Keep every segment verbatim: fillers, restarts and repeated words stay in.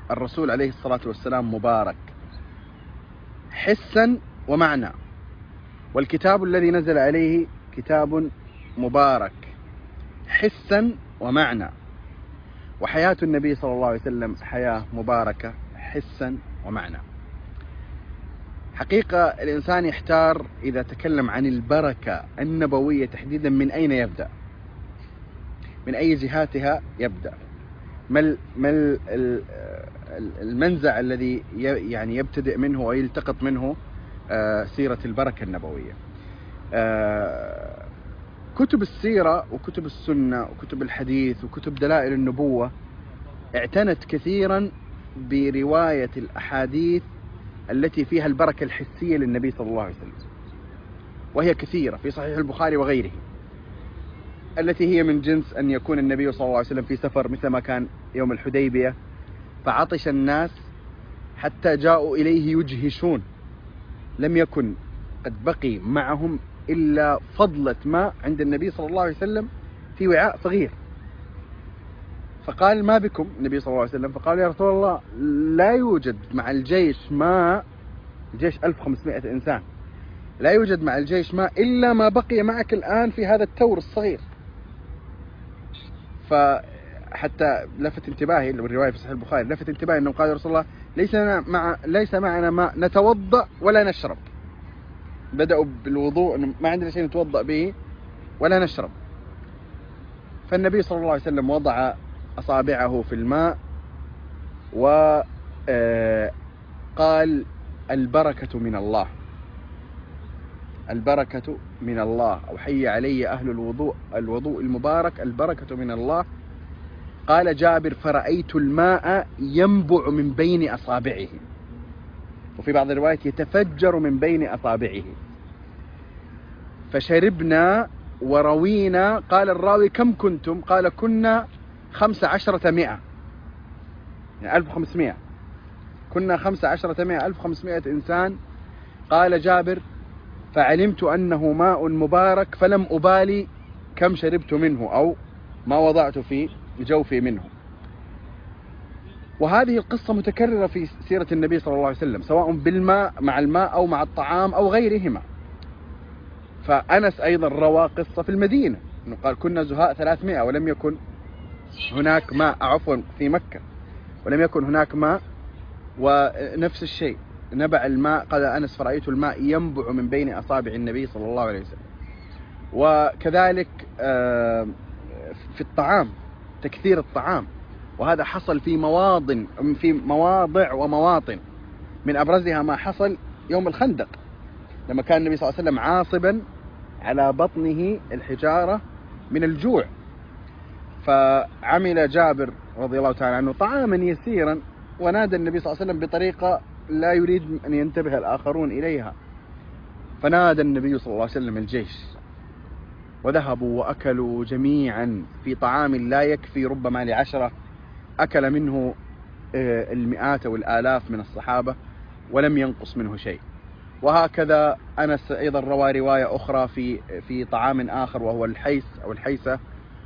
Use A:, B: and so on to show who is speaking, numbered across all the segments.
A: الرسول عليه الصلاة والسلام مبارك حسا ومعنى، والكتاب الذي نزل عليه كتاب مبارك حسا ومعنى، وحياة النبي صلى الله عليه وسلم حياة مباركة حسا ومعنى. حقيقة الإنسان يحتار إذا تكلم عن البركة النبوية تحديدا من أين يبدأ، من أي جهاتها يبدأ، ما المنزع الذي يعني يبتدئ منه ويلتقط منه سيرة البركة النبوية. كتب السيرة وكتب السنة وكتب الحديث وكتب دلائل النبوة اعتنت كثيرا برواية الأحاديث التي فيها البركة الحسية للنبي صلى الله عليه وسلم، وهي كثيرة في صحيح البخاري وغيره، التي هي من جنس أن يكون النبي صلى الله عليه وسلم في سفر مثل ما كان يوم الحديبية فعطش الناس حتى جاءوا إليه يجهشون، لم يكن قد بقي معهم إلا فضلة ماء عند النبي صلى الله عليه وسلم في وعاء صغير، فقال ما بكم النبي صلى الله عليه وسلم؟ فقال يا رسول الله لا يوجد مع الجيش ماء، الجيش ألف وخمسمائة إنسان، لا يوجد مع الجيش ماء إلا ما بقي معك الآن في هذا التور الصغير. فحتى لفت انتباهي الرواية في صحيح البخاري، لفت انتباهي أنه قال يا رسول الله ليس مع ليس معنا ماء نتوضأ ولا نشرب. بدأوا بالوضوء أنه ما عندنا شيء نتوضأ به ولا نشرب. فالنبي صلى الله عليه وسلم وضع أصابعه في الماء وقال البركة من الله، البركة من الله، أو حي علي أهل الوضوء الوضوء المبارك البركة من الله. قال جابر فرأيت الماء ينبع من بين أصابعه، وفي بعض الروايات يتفجر من بين أصابعه، فشربنا وروينا. قال الراوي كم كنتم؟ قال كنا خمس عشرة مئة، يعني ألف وخمسمائة، كنا خمس عشرة مئة، ألف وخمسمائة إنسان. قال جابر فعلمت أنه ماء مبارك فلم أبالي كم شربت منه أو ما وضعت في جوفي منه. وهذه القصة متكررة في سيرة النبي صلى الله عليه وسلم، سواء بالماء مع الماء أو مع الطعام أو غيرهما. فأنس أيضا روى قصة في المدينة أنه قال كنا زهاء ثلاثمائة ولم يكن هناك ماء، عفوا في مكة ولم يكن هناك ماء، ونفس الشيء نبع الماء. قال أنس فرأيت الماء ينبع من بين أصابع النبي صلى الله عليه وسلم. وكذلك في الطعام، تكثير الطعام، وهذا حصل في مواطن في مواضع ومواطن، من أبرزها ما حصل يوم الخندق لما كان النبي صلى الله عليه وسلم عاصبا على بطنه الحجارة من الجوع، فعمل جابر رضي الله تعالى عنه طعاما يسيرا ونادى النبي صلى الله عليه وسلم بطريقة لا يريد أن ينتبه الآخرون إليها، فنادى النبي صلى الله عليه وسلم الجيش وذهبوا وأكلوا جميعا في طعام لا يكفي ربما لعشرة، أكل منه المئات والآلاف من الصحابة ولم ينقص منه شيء. وهكذا أنس أيضا روى رواية أخرى في في طعام آخر وهو الحيس أو الحيسة.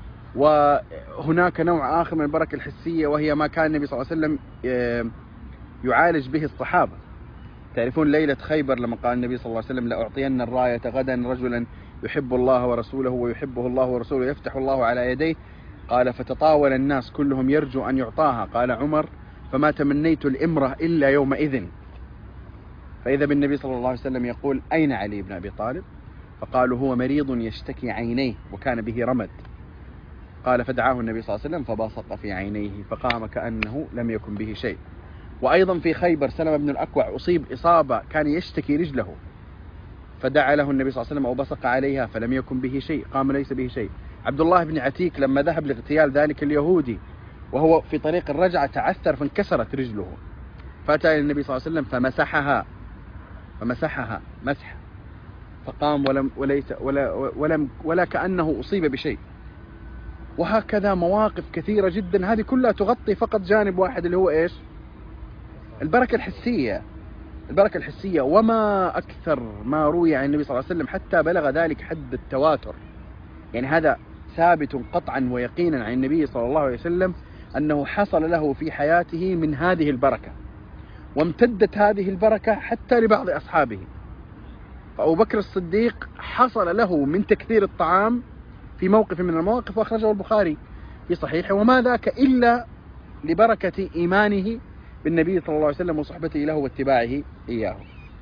A: وهناك نوع آخر من البركة الحسية وهي ما كان النبي صلى الله عليه وسلم يعالج به الصحابة. تعرفون ليلة خيبر لما قال النبي صلى الله عليه وسلم لأعطين الراية غدا رجلا يحب الله ورسوله ويحبه الله ورسوله يفتح الله على يديه. قال فتطاول الناس كلهم يرجو أن يعطاها. قال عمر فما تمنيت الإمرة إلا يومئذ. فإذا بالنبي صلى الله عليه وسلم يقول أين علي بن أبي طالب؟ فقالوا هو مريض يشتكي عينيه وكان به رمد. قال فدعاه النبي صلى الله عليه وسلم فبصق في عينيه فقام كأنه لم يكن به شيء. وأيضا في خيبر سلمة بن الأكوع أصيب إصابة كان يشتكي رجله، فدعا له النبي صلى الله عليه وسلم أو بصق عليها فلم يكن به شيء، قام ليس به شيء. عبد الله بن عتيك لما ذهب لاغتيال ذلك اليهودي وهو في طريق الرجعة تعثر فانكسرت رجله، فأتى إلى النبي صلى الله عليه وسلم فمسحها فمسحها مسح فقام ولم وليس ولا ولم ولا كأنه أصيب بشيء. وهكذا مواقف كثيرة جدا، هذه كلها تغطي فقط جانب واحد اللي هو إيش؟ البركة الحسية. البركة الحسية. وما أكثر ما روي عن النبي صلى الله عليه وسلم حتى بلغ ذلك حد التواتر، يعني هذا ثابت قطعا ويقينا عن النبي صلى الله عليه وسلم أنه حصل له في حياته من هذه البركة، وامتدت هذه البركة حتى لبعض أصحابه. فأبو بكر الصديق حصل له من تكثير الطعام في موقف من المواقف، وأخرجه البخاري في صحيحه، وما ذاك إلا لبركة إيمانه بالنبي صلى الله عليه وسلم وصحبته له واتباعه إياه.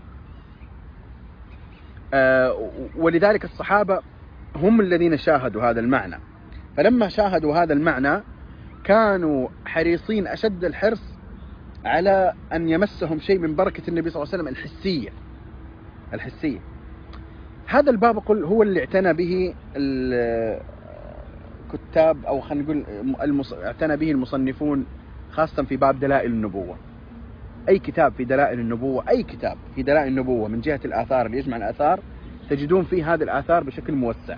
A: آه ولذلك الصحابة هم الذين شاهدوا هذا المعنى، فلما شاهدوا هذا المعنى كانوا حريصين أشد الحرص على أن يمسهم شيء من بركة النبي صلى الله عليه وسلم الحسية الحسية. هذا الباب قل هو اللي اعتنى به الكتاب، أو خلينا نقول المص... اعتنى به المصنفون، خاصة في باب دلائل النبوة. أي كتاب في دلائل النبوة، أي كتاب في دلائل النبوة من جهة الآثار اللي يجمع الآثار، تجدون فيه هذه الآثار بشكل موسع.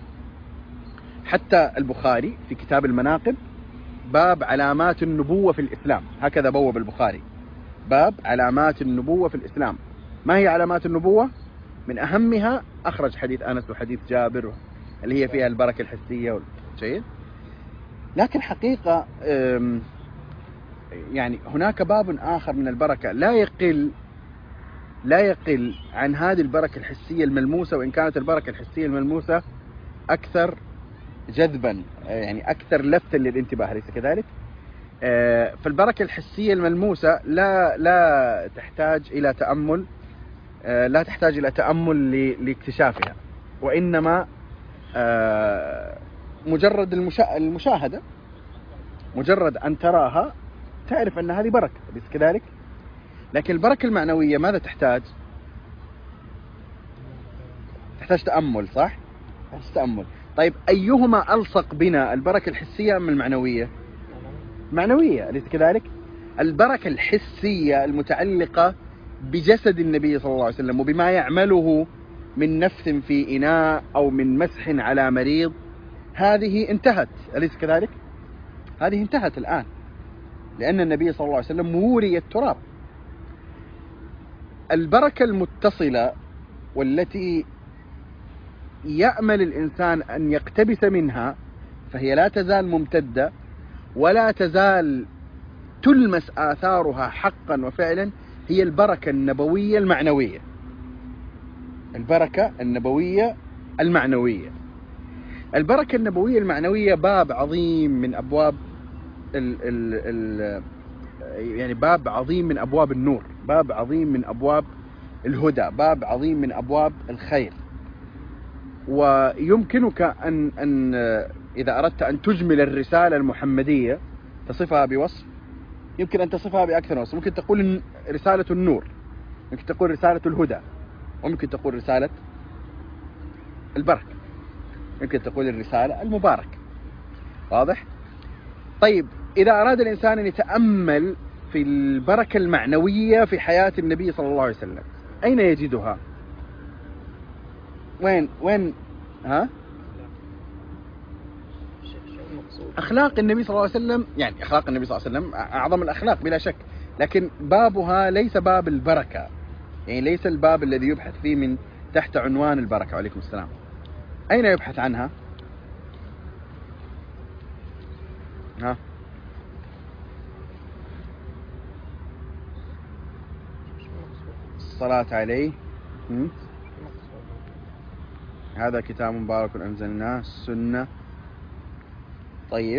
A: حتى البخاري في كتاب المناقب باب علامات النبوة في الإسلام، هكذا بوب البخاري، باب علامات النبوة في الإسلام. ما هي علامات النبوة؟ من أهمها أخرج حديث أنس وحديث جابر اللي هي فيها البركة الحسية والشيء. لكن حقيقة يعني هناك باب آخر من البركة لا يقل لا يقل عن هذه البركة الحسية الملموسة، وإن كانت البركة الحسية الملموسة أكثر جذبا، يعني أكثر لفتا للانتباه، أليس كذلك؟ فالبركة الحسية الملموسة لا لا تحتاج إلى تأمل، لا تحتاج إلى تأمل لاكتشافها، وإنما مجرد المشاهدة، مجرد أن تراها تعرف أن هذه بركة، أليس كذلك؟ لكن البركة المعنوية ماذا تحتاج؟ تحتاج تأمل، صح؟ تحتاج تأمل. طيب أيهما ألصق بنا، البركة الحسية أم المعنوية؟ معنوية، أليس كذلك؟ البركة الحسية المتعلقة بجسد النبي صلى الله عليه وسلم وبما يعمله من نفث في إناء أو من مسح على مريض، هذه انتهت، أليس كذلك؟ هذه انتهت الآن، لأن النبي صلى الله عليه وسلم وري التراب. البركة المتصلة والتي يأمل الإنسان أن يقتبس منها فهي لا تزال ممتدة ولا تزال تلمس آثارها حقا وفعلا، هي البركة النبوية المعنوية. البركة النبوية المعنوية البركة النبوية المعنوية باب عظيم من أبواب ال ال ال يعني باب عظيم من أبواب النور، باب عظيم من أبواب الهدى، باب عظيم من أبواب الخير. ويمكنك أن, أن إذا أردت أن تجمل الرسالة المحمدية تصفها بوصف، يمكن أن تصفها بأكثر وصف. ممكن تقول رسالة النور، ممكن تقول رسالة الهدى، وممكن تقول رسالة البركة، ممكن تقول الرسالة المباركة. واضح؟ طيب إذا أراد الإنسان أن يتأمل في البركة المعنوية في حياة النبي صلى الله عليه وسلم، أين يجدها؟ وين وين ها؟ أخلاق النبي صلى الله عليه وسلم، يعني أخلاق النبي صلى الله عليه وسلم أعظم الأخلاق بلا شك، لكن بابها ليس باب البركة، يعني ليس الباب الذي يبحث فيه من تحت عنوان البركة. وعليكم السلام. أين يبحث عنها؟ ها؟ الصلاة عليه. م? هذا كتاب مبارك أنزلناه، السنة. طيب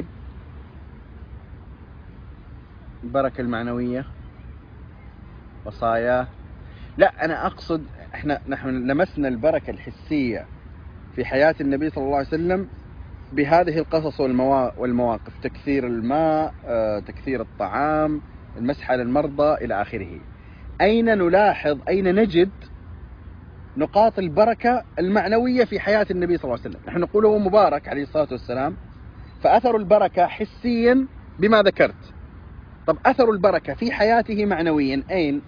A: البركة المعنوية وصاياه. لا، أنا أقصد إحنا نحن لمسنا البركة الحسية في حياة النبي صلى الله عليه وسلم بهذه القصص والمواقف، تكثير الماء، تكثير الطعام، المسح على المرضى إلى آخره. أين نلاحظ، أين نجد نقاط البركة المعنوية في حياة النبي صلى الله عليه وسلم؟ نحن نقول هو مبارك عليه الصلاة والسلام، فأثر البركة حسيا بما ذكرت. طب أثر البركة في حياته معنويا أين؟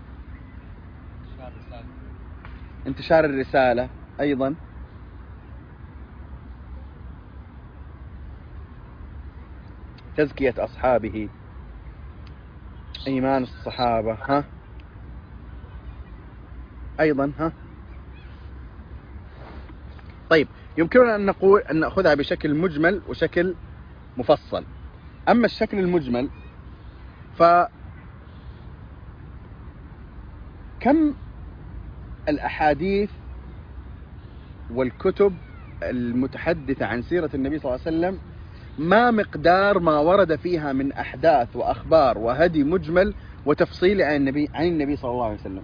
A: انتشار الرسالة أيضا، تزكية أصحابه، إيمان الصحابة، ها أيضا، ها. طيب يمكننا أن نقول أن نأخذها بشكل مجمل وشكل مفصل. أما الشكل المجمل، ف كم الأحاديث والكتب المتحدثة عن سيرة النبي صلى الله عليه وسلم، ما مقدار ما ورد فيها من أحداث وأخبار وهدي مجمل وتفصيلي عن النبي عن النبي صلى الله عليه وسلم.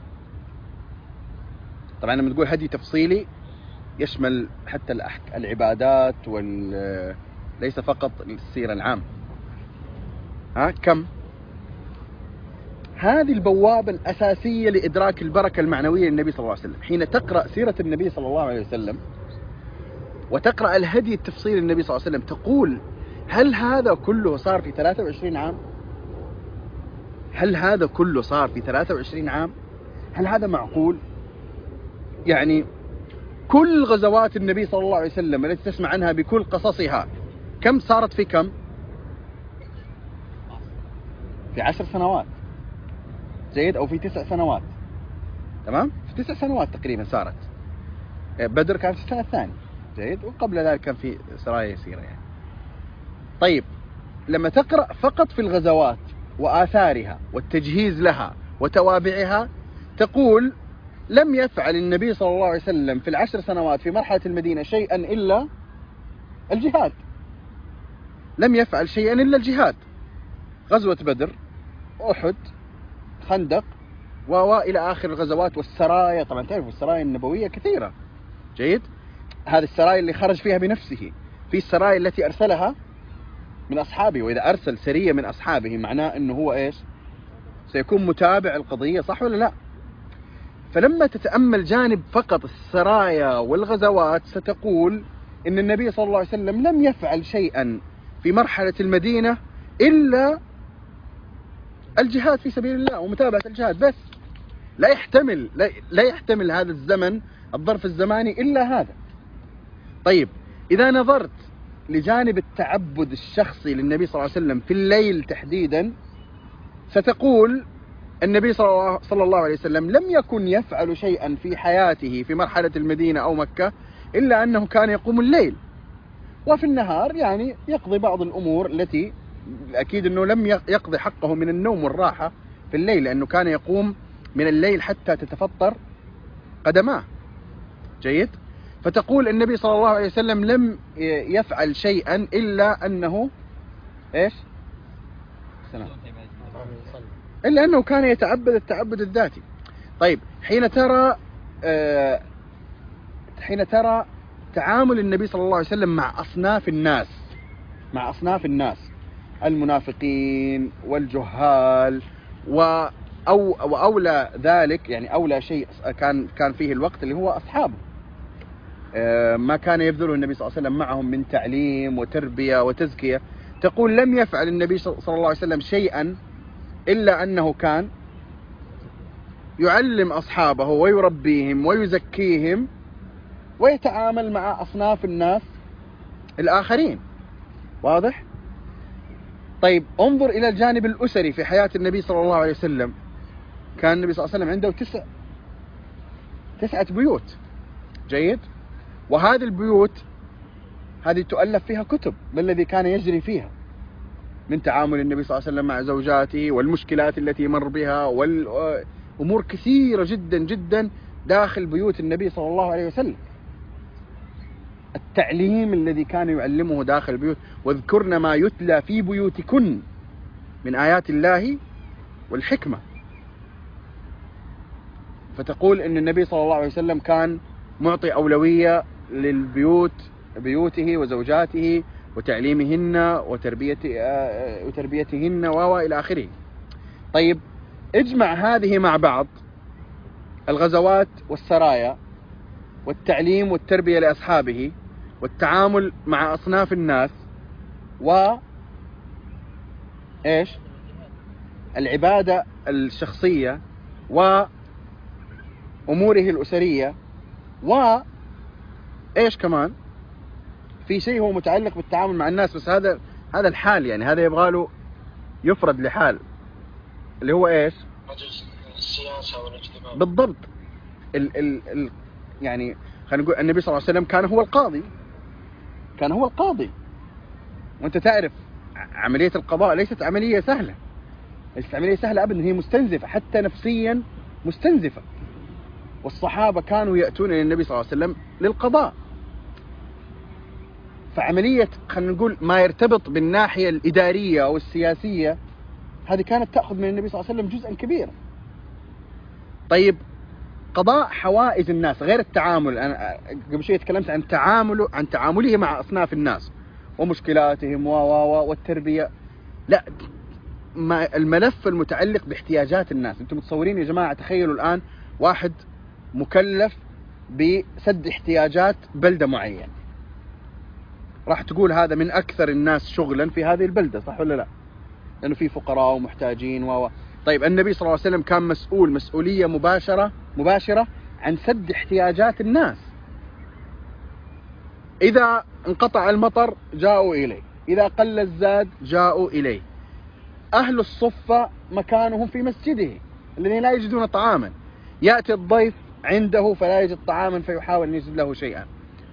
A: طبعا لما تقول هدي تفصيلي يشمل حتى العبادات وال ليس فقط السيرة العام. ها كم؟ هذه البوابة الأساسية لإدراك البركة المعنوية للنبي صلى الله عليه وسلم. حين تقرأ سيرة النبي صلى الله عليه وسلم وتقرأ الهدي التفصيلي للنبي صلى الله عليه وسلم، تقول هل هذا كله صار في ثلاثة وعشرين عام؟ هل هذا كله صار في ثلاثة وعشرين عام؟ هل هذا معقول؟ يعني كل غزوات النبي صلى الله عليه وسلم التي تسمع عنها بكل قصصها كم صارت في كم؟ في عشر سنوات، جيد، أو في تسع سنوات، تمام؟ في تسع سنوات تقريبا صارت. بدر كان في السنة الثانية، جيد، وقبل ذلك كان في سرايا يسيرة يعني. طيب لما تقرأ فقط في الغزوات وآثارها والتجهيز لها وتوابعها، تقول لم يفعل النبي صلى الله عليه وسلم في العشر سنوات في مرحلة المدينة شيئا إلا الجهاد. لم يفعل شيئا إلا الجهاد. غزوة بدر، أحد، خندق، وإلى آخر الغزوات والسرايا. طبعا تعرفوا السرايا النبوية كثيرة، جيد. هذه السرايا اللي خرج فيها بنفسه، في السرايا التي أرسلها من أصحابه، وإذا أرسل سرية من أصحابه معناه أنه هو إيش؟ سيكون متابع القضية، صح ولا لا؟ فلما تتأمل جانب فقط السرايا والغزوات ستقول إن النبي صلى الله عليه وسلم لم يفعل شيئا في مرحلة المدينة إلا الجهاد في سبيل الله ومتابعة الجهاد بس. لا يحتمل لا يحتمل هذا الزمن، الظرف الزماني، إلا هذا. طيب إذا نظرت لجانب التعبد الشخصي للنبي صلى الله عليه وسلم في الليل تحديدا، ستقول النبي صلى الله عليه وسلم لم يكن يفعل شيئا في حياته في مرحلة المدينة أو مكة إلا أنه كان يقوم الليل، وفي النهار يعني يقضي بعض الأمور التي أكيد أنه لم يقضي حقه من النوم والراحة في الليل، لأنه كان يقوم من الليل حتى تتفطر قدماه، جيد. فتقول النبي صلى الله عليه وسلم لم يفعل شيئا إلا أنه إيش؟ سلام. إلا أنه كان يتعبد التعبد الذاتي. طيب حين ترى آه حين ترى تعامل النبي صلى الله عليه وسلم مع أصناف الناس مع أصناف الناس المنافقين والجهال و أو وأولى ذلك، يعني أولى شيء كان كان فيه الوقت اللي هو أصحابه، آه ما كان يبذله النبي صلى الله عليه وسلم معهم من تعليم وتربية وتزكية، تقول لم يفعل النبي صلى الله عليه وسلم شيئا إلا أنه كان يعلم أصحابه ويربيهم ويزكيهم ويتعامل مع أصناف الناس الآخرين. واضح؟ طيب انظر إلى الجانب الأسري في حياة النبي صلى الله عليه وسلم. كان النبي صلى الله عليه وسلم عنده تسع تسعة بيوت، جيد، وهذه البيوت هذه تؤلف فيها كتب ما الذي كان يجري فيها من تعامل النبي صلى الله عليه وسلم مع زوجاته والمشكلات التي مر بها والأمور كثيرة جدا جدا داخل بيوت النبي صلى الله عليه وسلم. التعليم الذي كان يعلمه داخل البيوت، واذكرن ما يتلى في بيوتكن من آيات الله والحكمة. فتقول إن النبي صلى الله عليه وسلم كان معطي أولوية للبيوت بيوته وزوجاته وتعليمهن وتربية وتربيتهن وإلى آخره. طيب اجمع هذه مع بعض، الغزوات والسرايا والتعليم والتربية لأصحابه والتعامل مع أصناف الناس و إيش العبادة الشخصية وأموره الأسرية، وإيش كمان في شيء هو متعلق بالتعامل مع الناس، بس هذا هذا الحال، يعني هذا يبغى له يفرد لحال، اللي هو إيش السياسة والاجتماع. بالضبط. ال ال ال يعني خلينا نقول النبي صلى الله عليه وسلم كان هو القاضي، كان هو القاضي، وانت تعرف عملية القضاء ليست عملية سهلة، ليست عملية سهلة أبدا، هي مستنزفة حتى نفسيا مستنزفة. والصحابة كانوا يأتون إلى النبي صلى الله عليه وسلم للقضاء. فعملية خلينا نقول ما يرتبط بالناحية الإدارية أو السياسية هذه كانت تأخذ من النبي صلى الله عليه وسلم جزءا كبيرا. طيب قضاء حوائج الناس غير التعامل، أنا قبل شوي تكلمت عن تعامله عن تعامله مع أصناف الناس ومشكلاتهم و و والتربية. لا، ما الملف المتعلق باحتياجات الناس. انتم متصورين يا جماعة؟ تخيلوا الآن واحد مكلف بسد احتياجات بلدة معينة، راح تقول هذا من أكثر الناس شغلا في هذه البلدة، صح ولا لا؟ لأنه في فقراء ومحتاجين و طيب النبي صلى الله عليه وسلم كان مسؤول مسؤولية مباشرة مباشرة عن سد احتياجات الناس. إذا انقطع المطر جاءوا إليه، إذا قل الزاد جاءوا إليه. أهل الصفة مكانهم في مسجده الذين لا يجدون طعاما، يأتي الضيف عنده فلا يجد طعاما فيحاول أن يجد له شيئا،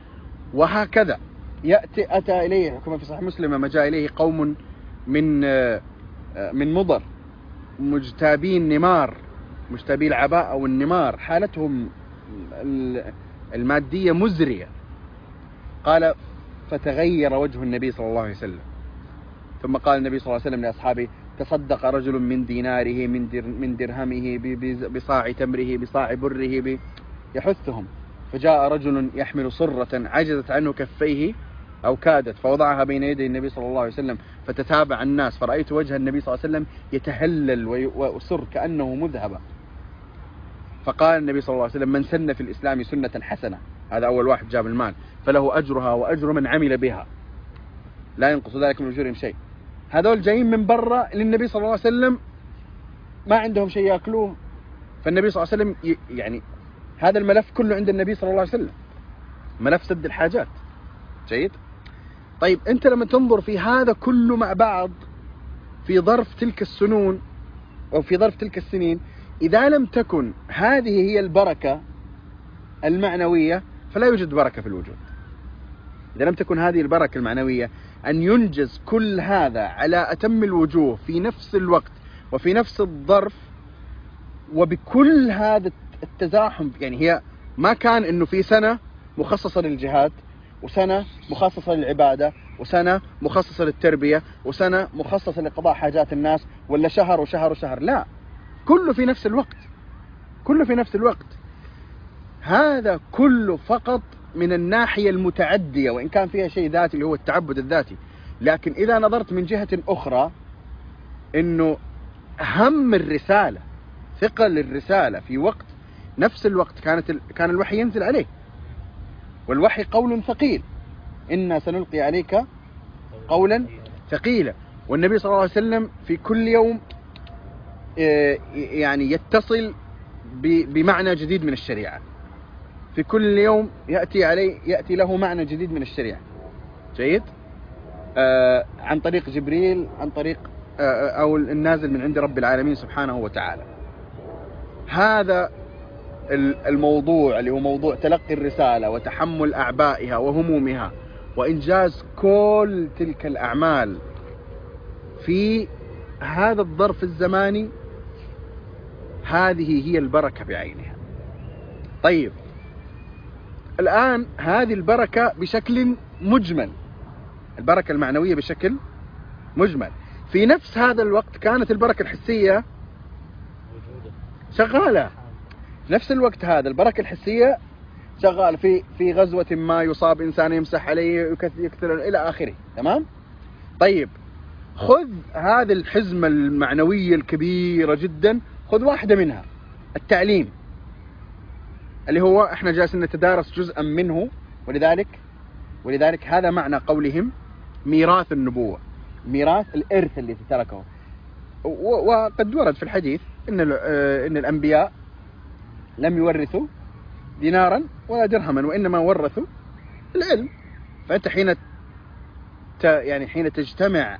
A: وهكذا يأتي أتى إليه كما في صحيح مسلم لما جاء إليه قوم من من مضر مجتابين نمار، مجتابي العباء أو النمار، حالتهم المادية مزرية. قال فتغير وجه النبي صلى الله عليه وسلم، ثم قال النبي صلى الله عليه وسلم لأصحابه تصدق رجل من ديناره من در من درهمه بصاع تمره بصاع بره يحثهم. فجاء رجل يحمل صرة عجزت عنه كفيه أو كادت فوضعها بين يدي النبي صلى الله عليه وسلم فتتابع الناس، فرأيت وجه النبي صلى الله عليه وسلم يتهلل ويسر كأنه مذهبة. فقال النبي صلى الله عليه وسلم من سن في الإسلام سنة حسنة، هذا أول واحد جاب المال، فله أجرها وأجر من عمل بها لا ينقص ذلك من أجورهم شيء. هذول جايين من برا للنبي صلى الله عليه وسلم ما عندهم شيء يأكلوه، فالنبي صلى الله عليه وسلم يعني هذا الملف كله عند النبي صلى الله عليه وسلم، ملف سد الحاجات. جيد. طيب أنت لما تنظر في هذا كله مع بعض في ظرف تلك السنون أو في ظرف تلك السنين، إذا لم تكن هذه هي البركة المعنوية فلا يوجد بركة في الوجود. إذا لم تكن هذه البركة المعنوية أن ينجز كل هذا على أتم الوجوه في نفس الوقت وفي نفس الظرف وبكل هذا التزاحم، يعني هي ما كان إنه في سنة مخصصة للجهاد وسنة مخصصة للعبادة وسنة مخصصة للتربية وسنة مخصصة لقضاء حاجات الناس، ولا شهر وشهر وشهر، لا، كله في نفس الوقت، كله في نفس الوقت. هذا كله فقط من الناحية المتعدية، وإن كان فيها شيء ذاتي اللي هو التعبد الذاتي. لكن إذا نظرت من جهة أخرى إنه هم الرسالة، ثقل الرسالة في وقت نفس الوقت كانت ال... كان الوحي ينزل عليه، والوحي قول ثقيل، إنا سنلقي عليك قولا ثقيلا. والنبي صلى الله عليه وسلم في كل يوم يعني يتصل ب... بمعنى جديد من الشريعة، في كل يوم يأتي عليه يأتي له معنى جديد من الشريعة. جيد. آه عن طريق جبريل، عن طريق آه أو النازل من عند رب العالمين سبحانه وتعالى. هذا الموضوع اللي هو موضوع تلقي الرسالة وتحمل أعبائها وهمومها وإنجاز كل تلك الأعمال في هذا الظرف الزماني، هذه هي البركة بعينها. طيب الآن هذه البركة بشكل مجمل، البركة المعنوية بشكل مجمل. في نفس هذا الوقت كانت البركة الحسية شغالة. في نفس الوقت هذا البركة الحسية شغال في في غزوة ما يصاب إنسان يمسح عليه يكثر إلى آخره. تمام. طيب خذ هذه الحزمة المعنوية الكبيرة جدا، خذ واحدة منها، التعليم، اللي هو احنا جالسين نتدارس جزءا منه، ولذلك ولذلك هذا معنى قولهم ميراث النبوة، ميراث الإرث الذي تركه. وقد ورد في الحديث إن إن الأنبياء لم يورثوا دينارا ولا درهما، وإنما ورثوا العلم. فأنت حين يعني حين تجتمع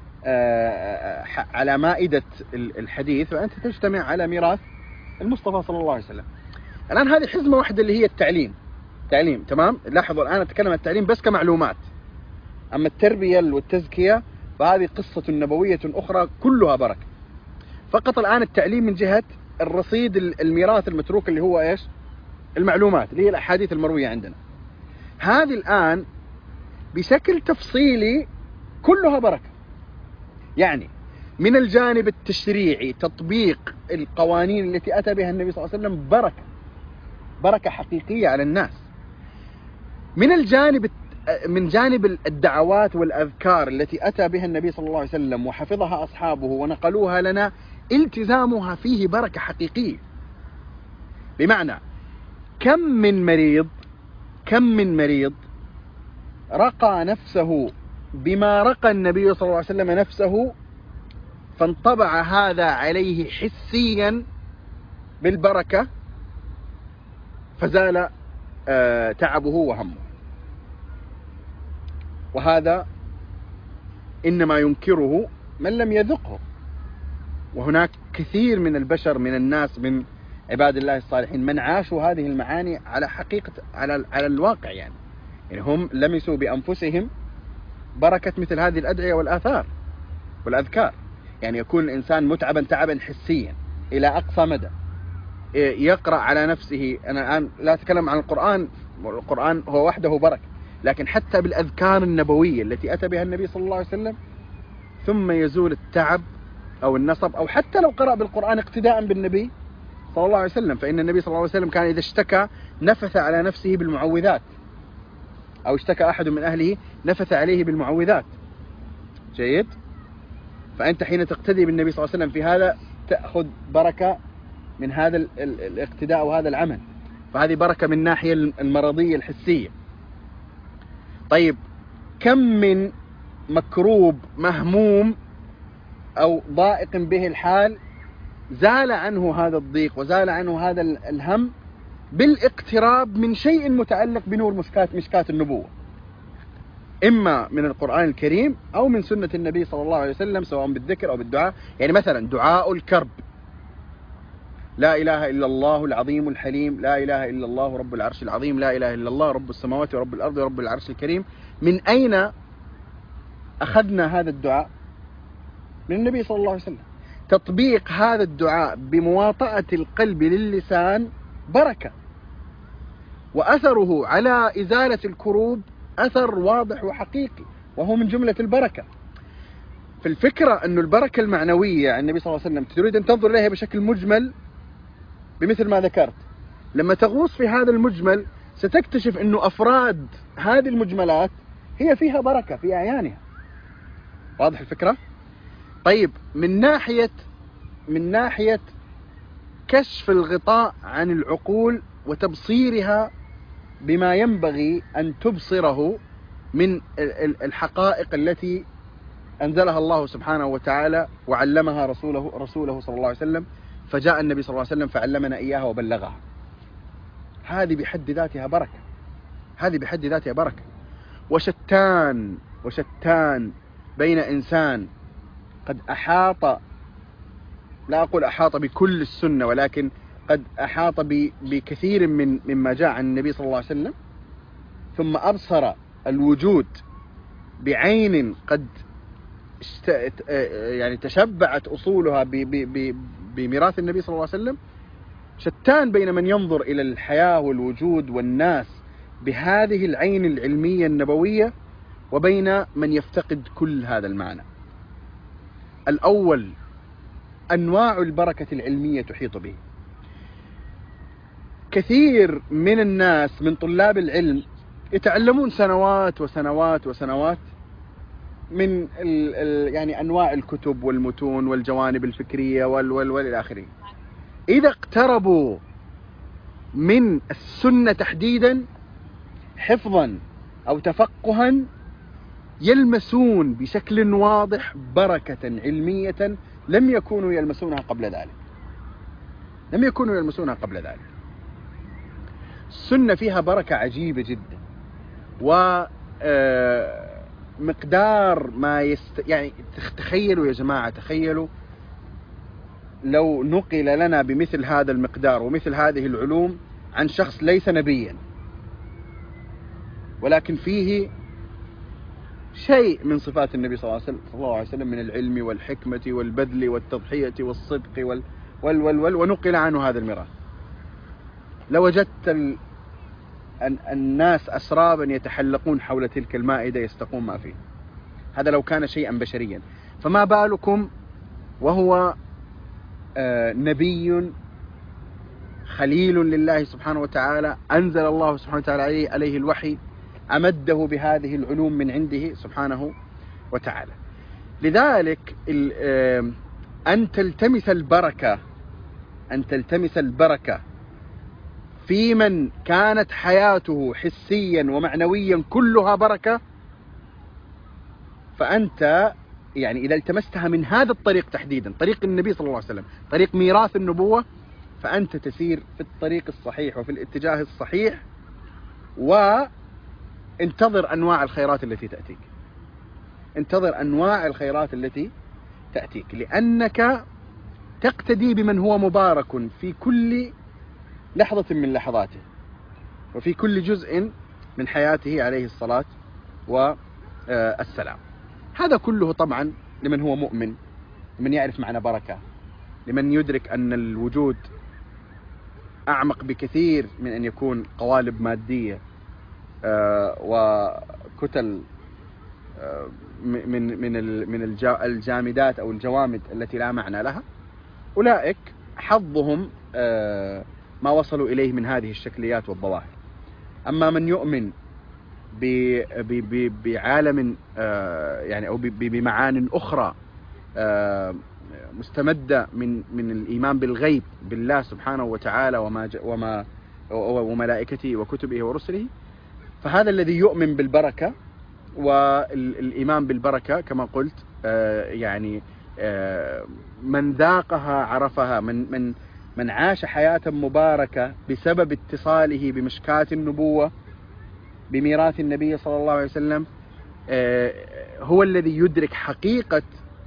A: على مائدة الحديث فأنت تجتمع على ميراث المصطفى صلى الله عليه وسلم. الآن هذه حزمة واحدة اللي هي التعليم. تعليم. تمام. لاحظوا الآن أتكلم عن التعليم بس كمعلومات، أما التربية والتزكية فهذه قصة نبوية أخرى كلها بركة. فقط الآن التعليم من جهة الرصيد الميراث المتروك اللي هو إيش؟ المعلومات اللي هي الأحاديث المروية عندنا. هذه الآن بشكل تفصيلي كلها بركة. يعني من الجانب التشريعي تطبيق القوانين التي أتى بها النبي صلى الله عليه وسلم بركة، بركة حقيقية على الناس. من الجانب من جانب الدعوات والأذكار التي أتى بها النبي صلى الله عليه وسلم وحفظها أصحابه ونقلوها لنا، التزامها فيه بركة حقيقية. بمعنى كم من مريض كم من مريض رقى نفسه بما رقى النبي صلى الله عليه وسلم نفسه، فانطبع هذا عليه حسيا بالبركة، فزال تعبه وهمه. وهذا إنما ينكره من لم يذقه. وهناك كثير من البشر من الناس من عباد الله الصالحين من عاشوا هذه المعاني على حقيقة على على الواقع. يعني يعني هم لمسوا بأنفسهم بركة مثل هذه الأدعية والآثار والأذكار. يعني يكون الإنسان متعبا تعبا حسيا إلى أقصى مدى، يقرأ على نفسه. أنا الآن لا أتكلم عن القرآن، القرآن هو وحده بركة، لكن حتى بالأذكار النبوية التي أتى بها النبي صلى الله عليه وسلم، ثم يزول التعب أو النصب. أو حتى لو قرأ بالقرآن اقتداء بالنبي صلى الله عليه وسلم، فإن النبي صلى الله عليه وسلم كان إذا اشتكى نفث على نفسه بالمعوذات، أو اشتكى أحد من أهله نفث عليه بالمعوذات. جيد؟ فأنت حين تقتدي بالنبي صلى الله عليه وسلم في هذا تأخذ بركة من هذا الاقتداء وهذا العمل. فهذه بركة من الناحية المرضية الحسية. طيب كم من مكروب مهموم أو ضائق به الحال زال عنه هذا الضيق وزال عنه هذا الهم بالاقتراب من شيء متعلق بنور مشكاة مشكاة النبوة، إما من القرآن الكريم أو من سنة النبي صلى الله عليه وسلم، سواء بالذكر أو بالدعاء. يعني مثلا دعاء الكرب: لا إله إلا الله العظيم الحليم، لا إله إلا الله رب العرش العظيم، لا إله إلا الله رب السماوات ورب الأرض ورب العرش الكريم. من أين أخذنا هذا الدعاء؟ من النبي صلى الله عليه وسلم. تطبيق هذا الدعاء بمواطأة القلب للسان بركة، وأثره على إزالة الكروب أثر واضح وحقيقي، وهو من جملة البركة. في الفكرة أن البركة المعنوية عن النبي صلى الله عليه وسلم تريد أن تنظر إليها بشكل مجمل بمثل ما ذكرت. لما تغوص في هذا المجمل ستكتشف أنه أفراد هذه المجملات هي فيها بركة في أعيانها. واضح الفكرة؟ طيب من ناحية من ناحية كشف الغطاء عن العقول وتبصيرها بما ينبغي أن تبصره من الحقائق التي أنزلها الله سبحانه وتعالى وعلمها رسوله رسوله صلى الله عليه وسلم، فجاء النبي صلى الله عليه وسلم فعلمنا إياها وبلغها. هذه بحد ذاتها بركة، هذه بحد ذاتها بركة. وشتان وشتان بين إنسان قد أحاط، لا أقول أحاط بكل السنة، ولكن قد أحاط بكثير من مما جاء عن النبي صلى الله عليه وسلم، ثم أبصر الوجود بعين قد يعني تشبعت أصولها بميراث النبي صلى الله عليه وسلم. شتان بين من ينظر إلى الحياة والوجود والناس بهذه العين العلمية النبوية، وبين من يفتقد كل هذا المعنى. الأول أنواع البركة العلمية تحيط به. كثير من الناس من طلاب العلم يتعلمون سنوات وسنوات وسنوات من ال ال يعني أنواع الكتب والمتون والجوانب الفكرية وال وال والى آخره. إذا اقتربوا من السنة تحديدا حفظا أو تفقها يلمسون بشكل واضح بركة علمية لم يكونوا يلمسونها قبل ذلك لم يكونوا يلمسونها قبل ذلك. السنة فيها بركة عجيبة جدا، ومقدار ما يست... يعني تخيلوا يا جماعة، تخيلوا لو نقل لنا بمثل هذا المقدار ومثل هذه العلوم عن شخص ليس نبيا، ولكن فيه شيء من صفات النبي صلى الله عليه وسلم من العلم والحكمة والبذل والتضحية والصدق وال وال وال وال ونقل عنه هذا الميراث، لوجدت ال... الناس أسرابا يتحلقون حول تلك المائدة يستقون ما فيه. هذا لو كان شيئا بشريا، فما بالكم وهو آه نبي خليل لله سبحانه وتعالى، أنزل الله سبحانه وتعالى عليه, عليه الوحي، أمده بهذه العلوم من عنده سبحانه وتعالى. لذلك أن تلتمس البركة أن تلتمس البركة في من كانت حياته حسيا ومعنويا كلها بركة، فأنت يعني إذا التمستها من هذا الطريق تحديدا، طريق النبي صلى الله عليه وسلم، طريق ميراث النبوة، فأنت تسير في الطريق الصحيح وفي الاتجاه الصحيح، وانتظر أنواع الخيرات التي تأتيك. انتظر أنواع الخيرات التي تأتيك، لأنك تقتدي بمن هو مبارك في كل لحظة من لحظاته، وفي كل جزء من حياته عليه الصلاة والسلام. هذا كله طبعا لمن هو مؤمن، لمن يعرف معنى بركة، لمن يدرك أن الوجود أعمق بكثير من أن يكون قوالب مادية وكتل من من من الجامدات أو الجوامد التي لا معنى لها. أولئك حظهم ما وصلوا إليه من هذه الشكليات والظواهر. أما من يؤمن بعالم يعني أو بمعان أخرى مستمدة من من الإيمان بالغيب بالله سبحانه وتعالى وما وما وملائكته وكتبه ورسله، فهذا الذي يؤمن بالبركة. والإيمان بالبركة كما قلت يعني من ذاقها عرفها، من من من عاش حياة مباركة بسبب اتصاله بمشكاة النبوة بميراث النبي صلى الله عليه وسلم، هو الذي يدرك حقيقة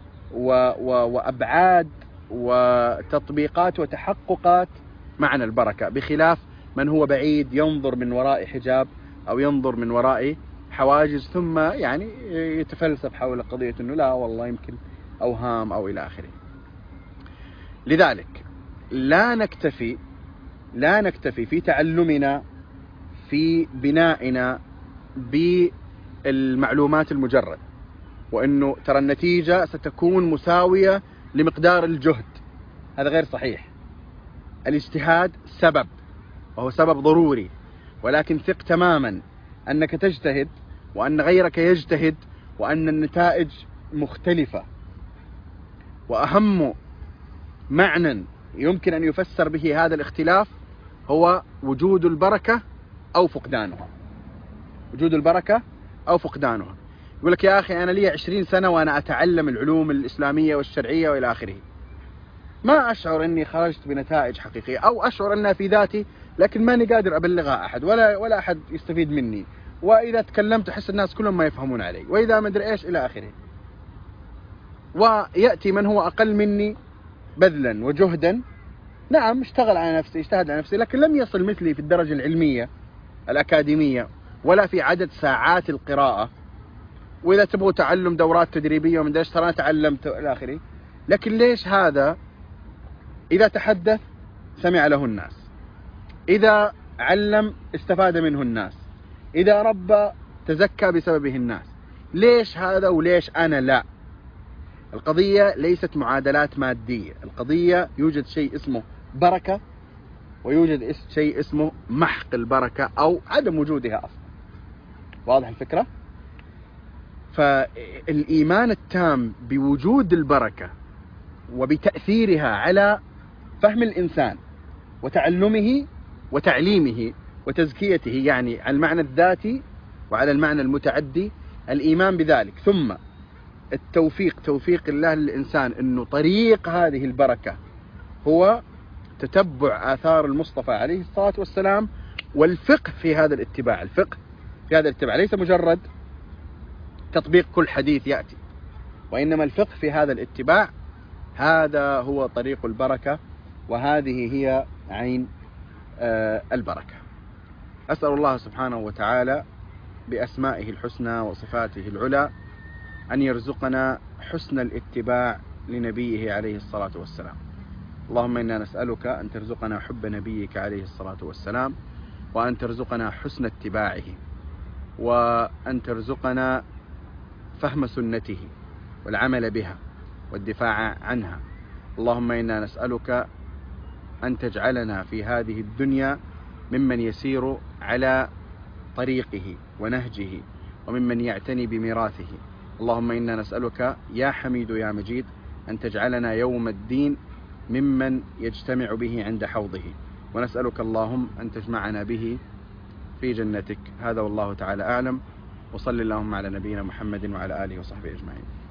A: وأبعاد وتطبيقات وتحققات معنى البركة، بخلاف من هو بعيد ينظر من وراء حجاب أو ينظر من وراء حواجز، ثم يعني يتفلسف حول قضية أنه لا والله يمكن أوهام أو إلى آخره. لذلك لا نكتفي لا نكتفي في تعلمنا في بنائنا بالمعلومات المجرد، وأنه ترى النتيجة ستكون مساوية لمقدار الجهد. هذا غير صحيح. الاجتهاد سبب، وهو سبب ضروري، ولكن ثق تماما أنك تجتهد وأن غيرك يجتهد وأن النتائج مختلفة. وأهم معنى يمكن أن يفسر به هذا الاختلاف هو وجود البركة أو فقدانها. وجود البركة أو فقدانها. يقول لك يا أخي أنا لي عشرين سنة وأنا أتعلم العلوم الإسلامية والشرعية وإلى آخره، ما أشعر أني خرجت بنتائج حقيقية، أو أشعر أنها في ذاتي لكن ماني قادر أبلغها أحد، ولا ولا أحد يستفيد مني، وإذا تكلمت أحس الناس كلهم ما يفهمون علي، وإذا ما أدري إيش إلى آخره. ويأتي من هو أقل مني بذلا وجهدا، نعم اشتغل على نفسه اجتهد على نفسه، لكن لم يصل مثلي في الدرجة العلمية الأكاديمية ولا في عدد ساعات القراءة. وإذا تبغوا تعلم دورات تدريبية ومن داش ترى أنا تعلمت إلى آخره، لكن ليش هذا إذا تحدث سمع له الناس، إذا علم استفاد منه الناس، إذا ربى تزكى بسببه الناس. ليش هذا وليش أنا لا؟ القضية ليست معادلات مادية، القضية يوجد شيء اسمه بركة، ويوجد شيء اسمه محق البركة أو عدم وجودها أصلا. واضح الفكرة؟ فالإيمان التام بوجود البركة وبتأثيرها على فهم الإنسان وتعلمه وتعليمه وتزكيته، يعني على المعنى الذاتي وعلى المعنى المتعدي، الإيمان بذلك، ثم التوفيق توفيق الله للإنسان أنه طريق هذه البركة هو تتبع آثار المصطفى عليه الصلاة والسلام، والفقه في هذا الاتباع. الفقه في هذا الاتباع ليس مجرد تطبيق كل حديث يأتي، وإنما الفقه في هذا الاتباع. هذا هو طريق البركة، وهذه هي عين البركة. أسأل الله سبحانه وتعالى بأسمائه الحسنى وصفاته العلى أن يرزقنا حسن الاتباع لنبيه عليه الصلاة والسلام. اللهم إنا نسألك أن ترزقنا حب نبيك عليه الصلاة والسلام، وأن ترزقنا حسن اتباعه، وأن ترزقنا فهم سنته والعمل بها والدفاع عنها. اللهم إنا نسألك أن تجعلنا في هذه الدنيا ممن يسير على طريقه ونهجه، وممن يعتني بميراثه. اللهم إنا نسألك يا حميد يا مجيد أن تجعلنا يوم الدين ممن يجتمع به عند حوضه، ونسألك اللهم أن تجمعنا به في جنتك. هذا والله تعالى أعلم، وصل اللهم على نبينا محمد وعلى آله وصحبه أجمعين.